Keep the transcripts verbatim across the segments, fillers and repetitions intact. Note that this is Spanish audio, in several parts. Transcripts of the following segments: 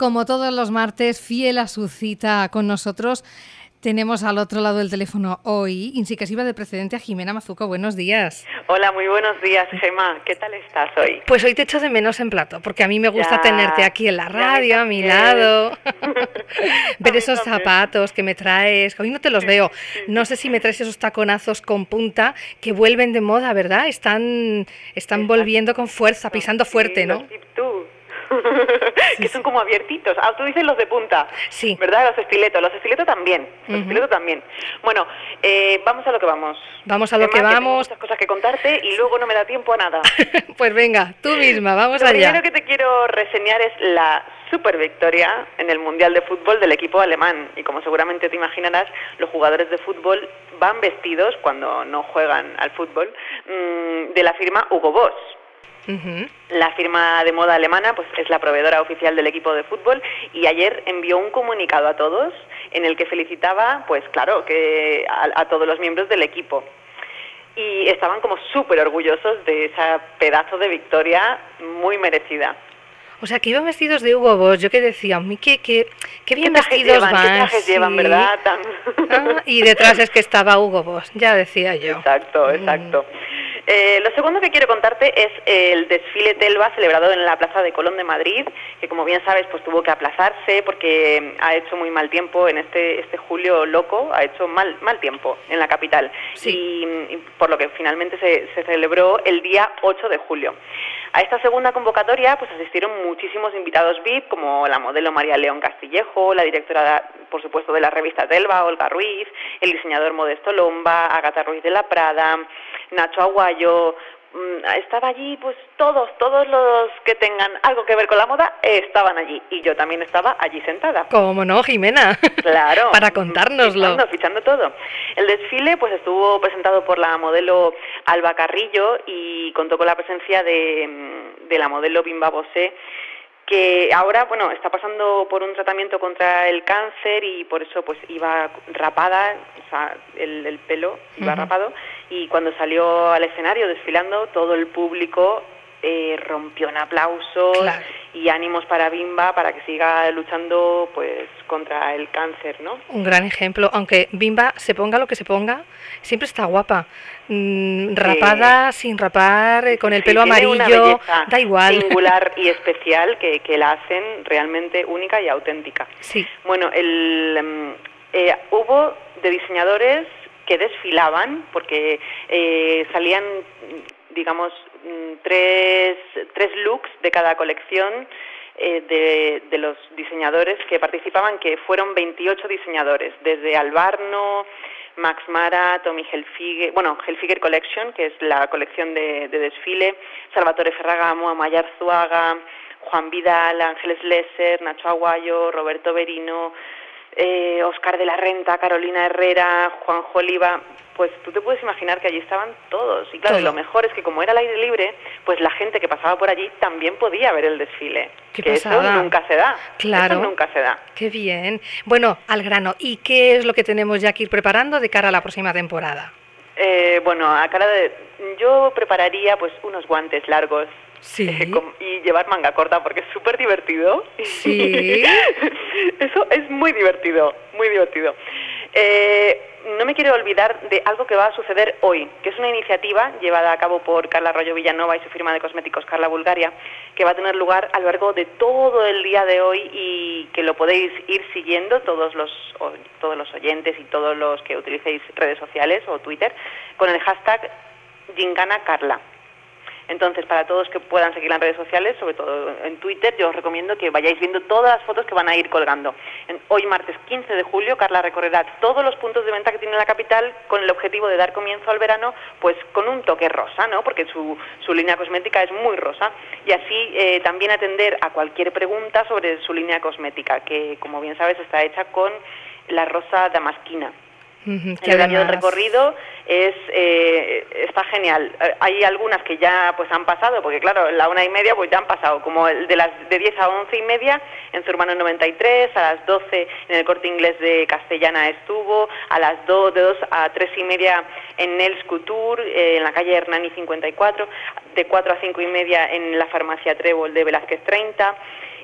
Como todos los martes, fiel a su cita con nosotros, tenemos al otro lado del teléfono hoy, y sí que sirva de precedente, a Jimena Mazuco. Buenos días. Hola, muy buenos días, Gemma. ¿Qué tal estás hoy? Pues hoy te echo de menos en plato, porque a mí me gusta ya, tenerte aquí en la radio, a, a mi lado. Ver esos también. Zapatos que me traes. Hoy no te los sí, veo. Sí, no sé si me traes esos taconazos con punta que vuelven de moda, ¿verdad? Están, están volviendo con fuerza, pisando fuerte, sí, ¿no? Los tip two. que son como abiertitos. Ah, tú dices los de punta, sí. ¿verdad? Los estiletos, los estiletos también, los uh-huh. estiletos también. Bueno, eh, vamos a lo que vamos. Vamos a lo Emma, que vamos. Que tengo muchas cosas que contarte y luego no me da tiempo a nada. Pues venga, tú misma, vamos lo allá. Lo primero que te quiero reseñar es la super victoria en el Mundial de Fútbol del equipo alemán. Y como seguramente te imaginarás, los jugadores de fútbol van vestidos, cuando no juegan al fútbol, mmm, de la firma Hugo Boss. Uh-huh. La firma de moda alemana pues es la proveedora oficial del equipo de fútbol y ayer envió un comunicado a todos en el que felicitaba, pues claro, que a, a todos los miembros del equipo. Y estaban como súper orgullosos de esa pedazo de victoria muy merecida. O sea, que iban vestidos de Hugo Boss. Yo que decía, qué, qué, qué bien ¿Qué vestidos llevan, van. ¿Qué trajes sí. llevan, verdad? Tan... Ah, y detrás es que estaba Hugo Boss, ya decía yo. Exacto, exacto. Mm. Eh, lo segundo que quiero contarte es el desfile Telva celebrado en la Plaza de Colón de Madrid, que como bien sabes pues tuvo que aplazarse porque ha hecho muy mal tiempo en este este julio loco, ha hecho mal mal tiempo en la capital. Sí. Y, y por lo que finalmente se, se celebró el día ocho de julio. A esta segunda convocatoria pues asistieron muchísimos invitados V I P, como la modelo María León Castillejo, la directora, por supuesto, de la revista Telva, Olga Ruiz, el diseñador Modesto Lomba, Agatha Ruiz de la Prada, Nacho Aguayo. Estaba allí pues todos, todos los que tengan algo que ver con la moda estaban allí, y yo también estaba allí sentada. ¿Cómo no, Jimena? Claro. Para contárnoslo. Fichando, fichando todo. El desfile pues estuvo presentado por la modelo Alba Carrillo y contó con la presencia de, de la modelo Bimba Bosé, que ahora, bueno, está pasando por un tratamiento contra el cáncer y por eso pues iba rapada, o sea, el, el pelo iba uh-huh. rapado, y cuando salió al escenario desfilando, todo el público eh, rompió en aplausos claro. y ánimos para Bimba para que siga luchando pues contra el cáncer, ¿no? Un gran ejemplo, aunque Bimba se ponga lo que se ponga, siempre está guapa. Mm, rapada, sí. sin rapar, eh, con el sí, pelo amarillo, da igual. Singular y especial que, que la hacen realmente única y auténtica. Sí. Bueno, el, eh, hubo de diseñadores que desfilaban porque eh, salían, digamos, tres, tres looks de cada colección eh, de, de los diseñadores que participaban, que fueron veintiocho diseñadores, desde Albarno, Max Mara, Tommy Hilfiger, bueno, Hilfiger Collection, que es la colección de, de desfile, Salvatore Ferragamo, Maya Arzuaga, Juan Vidal, Ángeles Lesser, Nacho Aguayo, Roberto Berino, eh, Oscar de la Renta, Carolina Herrera, Juanjo Oliva. Pues tú te puedes imaginar que allí estaban todos. Y claro, y lo mejor es que como era al aire libre, pues la gente que pasaba por allí también podía ver el desfile. ¿Qué que pasada? Eso nunca se da. Claro. Eso nunca se da. Qué bien. Bueno, al grano. ¿Y qué es lo que tenemos ya que ir preparando de cara a la próxima temporada? Eh, bueno, a cara de... Yo prepararía pues unos guantes largos. Sí. Eh, con, y llevar manga corta porque es súper divertido. Sí. Eso es muy divertido, muy divertido. Eh, no me quiero olvidar de algo que va a suceder hoy, que es una iniciativa llevada a cabo por Carla Arroyo Villanova y su firma de cosméticos Carla Bulgaria, que va a tener lugar a lo largo de todo el día de hoy y que lo podéis ir siguiendo todos los, todos los oyentes y todos los que utilicéis redes sociales o Twitter con el hashtag Gincana Carla. Entonces, para todos que puedan seguirla en redes sociales, sobre todo en Twitter, yo os recomiendo que vayáis viendo todas las fotos que van a ir colgando. En, hoy, martes quince de julio, Carla recorrerá todos los puntos de venta que tiene la capital con el objetivo de dar comienzo al verano, pues con un toque rosa, ¿no? Porque su, su línea cosmética es muy rosa. Y así eh, también atender a cualquier pregunta sobre su línea cosmética, que, como bien sabes, está hecha con la rosa damasquina. Uh-huh, el horario del recorrido es eh, está genial. Hay algunas que ya pues han pasado, porque claro, la una y media pues ya han pasado, como el de las de diez a once y media en Zurbano noventa y tres, a las doce en el Corte Inglés de Castellana estuvo, a las dos, de dos a tres y media en Nels Couture, eh, en la calle Hernani cincuenta y cuatro, de cuatro a cinco y media en la farmacia Trébol de Velázquez treinta.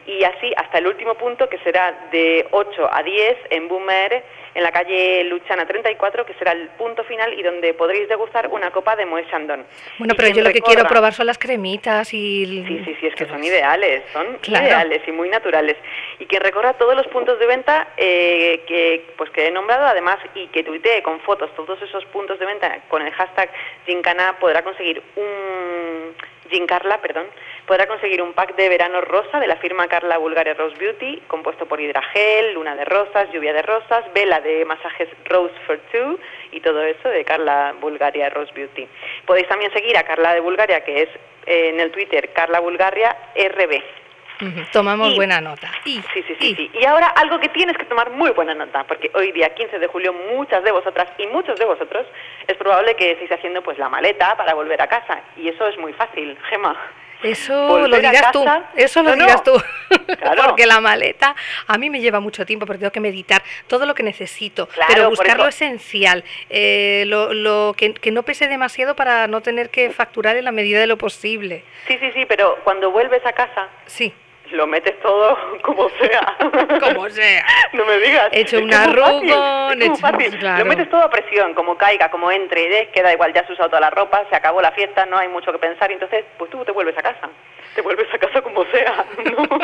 y así hasta el último punto, que será de ocho a diez en Boomer, en la calle Luchana treinta y cuatro, que será el punto final y donde podréis degustar una copa de Moet Chandon. Bueno, Y pero quien yo lo que recorra... quiero probar son las cremitas y... Sí, sí, sí, es que son ideales, son claro. ideales y muy naturales. Y quien recorra todos los puntos de venta eh, que, pues que he nombrado, además, y que tuitee con fotos todos esos puntos de venta con el hashtag Gincana, podrá conseguir un... Gincarla, perdón, podrá conseguir un pack de verano rosa de la firma Carla Bulgaria Rose Beauty, compuesto por hidragel, luna de rosas, lluvia de rosas, vela de masajes Rose for Two y todo eso de Carla Bulgaria Rose Beauty. Podéis también seguir a Carla de Bulgaria, que es eh, en el Twitter Carla Bulgaria R B. Uh-huh. Tomamos y, buena nota. Y, sí, sí, sí, y. sí. Y ahora algo que tienes que tomar muy buena nota, porque hoy día quince de julio muchas de vosotras y muchos de vosotros es probable que estéis haciendo pues la maleta para volver a casa. Y eso es muy fácil, Gema. Eso volver lo dirás tú, eso lo no, dirás no. tú, claro. Porque la maleta a mí me lleva mucho tiempo, porque tengo que meditar todo lo que necesito, claro, pero buscar lo esencial, eh, lo, lo que, que no pese demasiado para no tener que facturar en la medida de lo posible. Sí, sí, sí, pero cuando vuelves a casa... Sí. Lo metes todo como sea. Como sea. No me digas. He hecho un arrugón. Es fácil. Claro. Lo metes todo a presión, como caiga, como entre, ¿eh? Queda igual, ya has usado toda la ropa, se acabó la fiesta, no hay mucho que pensar, y entonces, pues tú te vuelves a casa. Te vuelves a casa como sea, ¿no?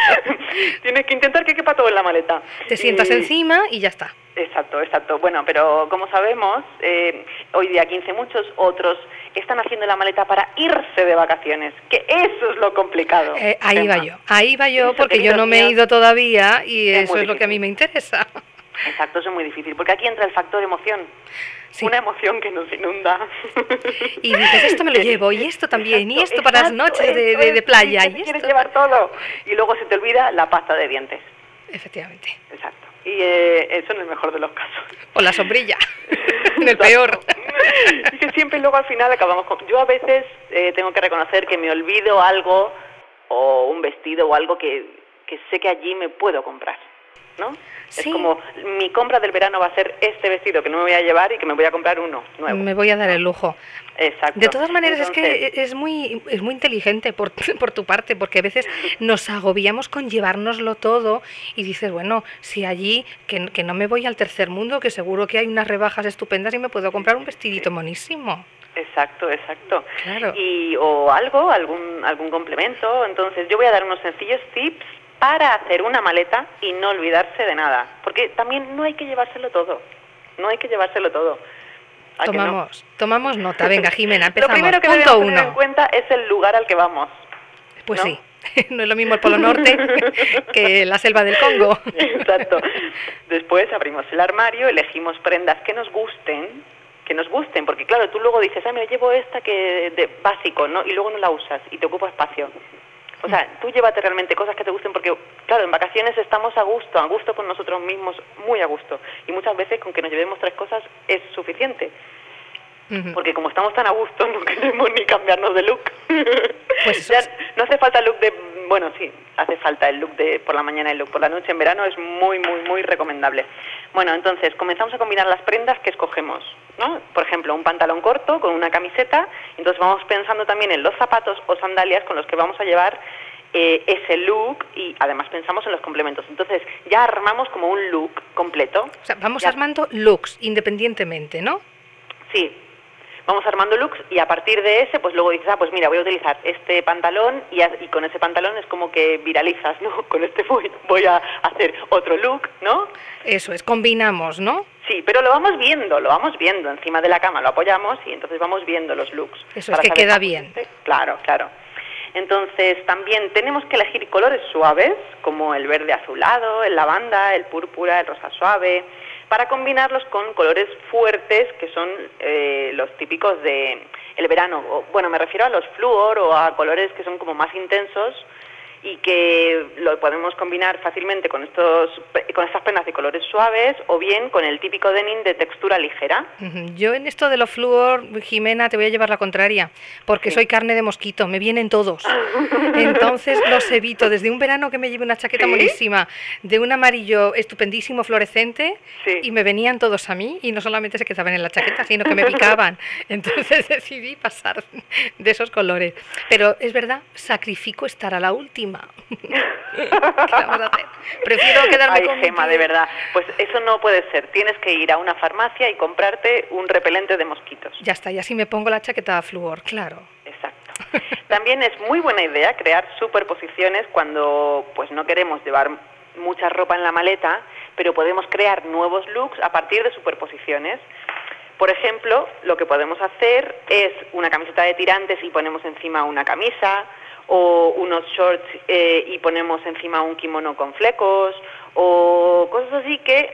Tienes que intentar que quepa todo en la maleta. Te sientas y... encima y ya está. Exacto, exacto. Bueno, pero como sabemos, eh, hoy día quince muchos otros están haciendo la maleta para irse de vacaciones, que eso es lo complicado. Eh, ahí va yo, ahí va yo, porque yo no me he ido todavía y eso es difícil. Lo que a mí me interesa. Exacto, eso es muy difícil, porque aquí entra el factor emoción. Sí. Una emoción que nos inunda. Y dices, esto me lo llevo, y esto también, exacto, y esto para exacto, las noches de, de, de playa. Sí, y quieres esto... llevar todo, y luego se te olvida la pasta de dientes. Efectivamente. Exacto. Y eh, eso en el mejor de los casos. O la sombrilla, en el peor. Y que siempre luego al final acabamos con... Yo a veces eh, tengo que reconocer que me olvido algo, o un vestido o algo que, que sé que allí me puedo comprar, ¿no? Sí. Es como, mi compra del verano va a ser este vestido que no me voy a llevar y que me voy a comprar uno nuevo. Me voy a dar el lujo. Exacto. De todas maneras, entonces... es que es muy es muy inteligente por, por tu parte, porque a veces nos agobiamos con llevárnoslo todo y dices, bueno, si allí, que, que no me voy al tercer mundo, que seguro que hay unas rebajas estupendas y me puedo comprar un vestidito sí. monísimo. Exacto, exacto. Claro. Y o algo, algún algún complemento. Entonces yo voy a dar unos sencillos tips para hacer una maleta y no olvidarse de nada, porque también no hay que llevárselo todo, no hay que llevárselo todo. Tomamos, no? tomamos nota. Venga, Jimena, empezamos. Lo primero que Punto debemos uno. tener en cuenta es el lugar al que vamos. Pues ¿no? sí, no es lo mismo el Polo Norte que la selva del Congo. Exacto. Después abrimos el armario, elegimos prendas que nos gusten, que nos gusten, porque claro, tú luego dices, ah, me llevo esta que de básico, ¿no? Y luego no la usas y te ocupa espacio. O sea, tú llévate realmente cosas que te gusten porque, claro, en vacaciones estamos a gusto, a gusto con nosotros mismos, muy a gusto. Y muchas veces con que nos llevemos tres cosas es suficiente. Uh-huh. Porque como estamos tan a gusto, no queremos ni cambiarnos de look. Pues ya no hace falta el look de... Bueno, sí, hace falta el look de por la mañana y el look por la noche. En verano es muy, muy, muy recomendable. Bueno, entonces, comenzamos a combinar las prendas que escogemos, ¿no? Por ejemplo, un pantalón corto con una camiseta. Entonces vamos pensando también en los zapatos o sandalias con los que vamos a llevar eh, ese look y además pensamos en los complementos. Entonces ya armamos como un look completo. O sea, vamos ya... armando looks independientemente, ¿no? Sí. Vamos armando looks y a partir de ese, pues luego dices, ah, pues mira, voy a utilizar este pantalón y, a, y con ese pantalón es como que viralizas, ¿no? Con este voy, voy a hacer otro look, ¿no? Eso es, combinamos, ¿no? Sí, pero lo vamos viendo, lo vamos viendo encima de la cama, lo apoyamos y entonces vamos viendo los looks. Eso es que queda bien. Este. Claro, claro. Entonces también tenemos que elegir colores suaves, como el verde azulado, el lavanda, el púrpura, el rosa suave, para combinarlos con colores fuertes que son eh, los típicos de el verano. O, bueno, me refiero a los flúor o a colores que son como más intensos y que lo podemos combinar fácilmente con estos con estas prendas de colores suaves o bien con el típico denim de textura ligera. Yo en esto de los flúor, Jimena, te voy a llevar la contraria, porque sí. soy carne de mosquito, me vienen todos. Entonces los evito. Desde un verano que me llevé una chaqueta ¿Sí? monísima de un amarillo estupendísimo fluorescente sí. y me venían todos a mí y no solamente se quedaban en la chaqueta, sino que me picaban. Entonces decidí pasar de esos colores. Pero es verdad, sacrifico estar a la última encima. ¿Qué vamos a hacer? Prefiero quedarme Ay, con mi Gema, piel. de verdad. Pues eso no puede ser. Tienes que ir a una farmacia y comprarte un repelente de mosquitos. Ya está, y así me pongo la chaqueta de flúor, claro. Exacto. También es muy buena idea crear superposiciones cuando pues no queremos llevar mucha ropa en la maleta, pero podemos crear nuevos looks a partir de superposiciones. Por ejemplo, lo que podemos hacer es una camiseta de tirantes y ponemos encima una camisa, o unos shorts eh, y ponemos encima un kimono con flecos, o cosas así que,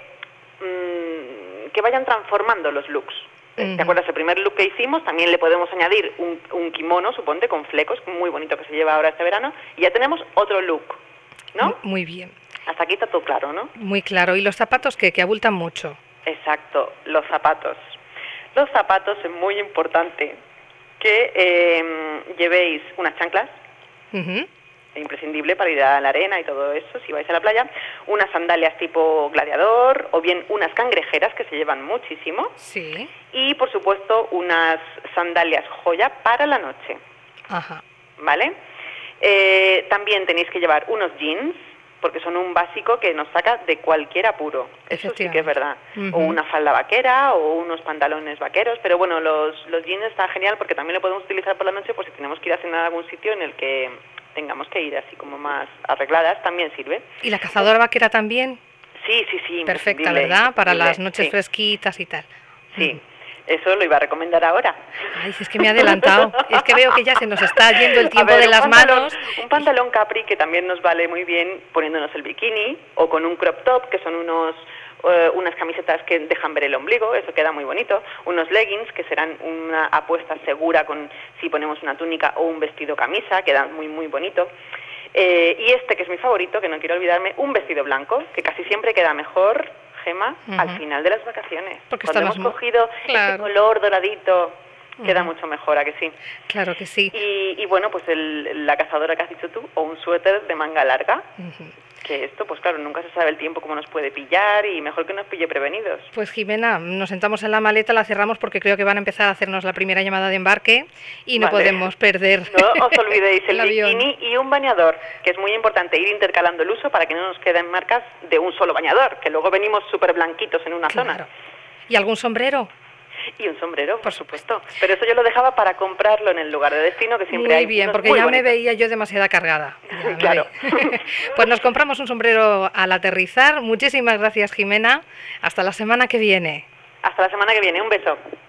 mmm, que vayan transformando los looks. ¿Te Ujú. acuerdas el primer look que hicimos? También le podemos añadir un, un kimono, suponte, con flecos, muy bonito que se lleva ahora este verano, y ya tenemos otro look, ¿no? Muy bien, Hasta aquí está todo claro, ¿no? muy claro. ¿Y los zapatos qué? Que abultan mucho. Exacto, los zapatos. Los zapatos es muy importante que eh, llevéis unas chanclas, Ujú. imprescindible para ir a la arena y todo eso, si vais a la playa, unas sandalias tipo gladiador, o bien unas cangrejeras que se llevan muchísimo, Sí. y por supuesto unas sandalias joya para la noche, Ajá. ¿vale? Eh, también tenéis que llevar unos jeans, porque son un básico que nos saca de cualquier apuro. Eso sí que es verdad. Ujú. O una falda vaquera o unos pantalones vaqueros, pero bueno, los, los jeans está genial porque también lo podemos utilizar por la noche, por si tenemos que ir a cenar a algún sitio en el que tengamos que ir así como más arregladas, también sirve. ¿Y la cazadora vaquera también? Sí, sí, sí. Perfecta, imprescindible, ¿verdad? Para las imprescindible, noches sí, fresquitas y tal. sí. Ujú. Eso lo iba a recomendar ahora. Ay, es que me he adelantado. Es que veo que ya se nos está yendo el A tiempo ver, de un las pantalón- manos. Un pantalón capri que también nos vale muy bien poniéndonos el bikini, o con un crop top, que son unos eh, unas camisetas que dejan ver el ombligo, eso queda muy bonito, unos leggings, que serán una apuesta segura con si ponemos una túnica o un vestido camisa, queda muy muy bonito. Eh, y este, que es mi favorito, que no quiero olvidarme, un vestido blanco, que casi siempre queda mejor, Gema, Ujú. al final de las vacaciones. Porque Cuando está hemos más mo- cogido Claro. ese color doradito, queda Ujú. mucho mejor, ¿a que sí? Claro que sí. Y, y bueno, pues el- la cazadora que has dicho tú, o un suéter de manga larga, Ujú. que esto, pues claro, nunca se sabe el tiempo cómo nos puede pillar y mejor que nos pille prevenidos. Pues Jimena, nos sentamos en la maleta, la cerramos porque creo que van a empezar a hacernos la primera llamada de embarque y no Vale. podemos perder No os olvidéis el, el avión. bikini y un bañador, que es muy importante ir intercalando el uso para que no nos queden marcas de un solo bañador, que luego venimos súper blanquitos en una Claro. zona. ¿Y algún sombrero? Y un sombrero, por supuesto. Pero eso yo lo dejaba para comprarlo en el lugar de destino, que siempre Muy hay bien, unos porque muy ya me bonitos. veía yo demasiada cargada. Ya me Claro. veía. Pues nos compramos un sombrero al aterrizar. Muchísimas gracias, Jimena. Hasta la semana que viene. Hasta la semana que viene, un beso.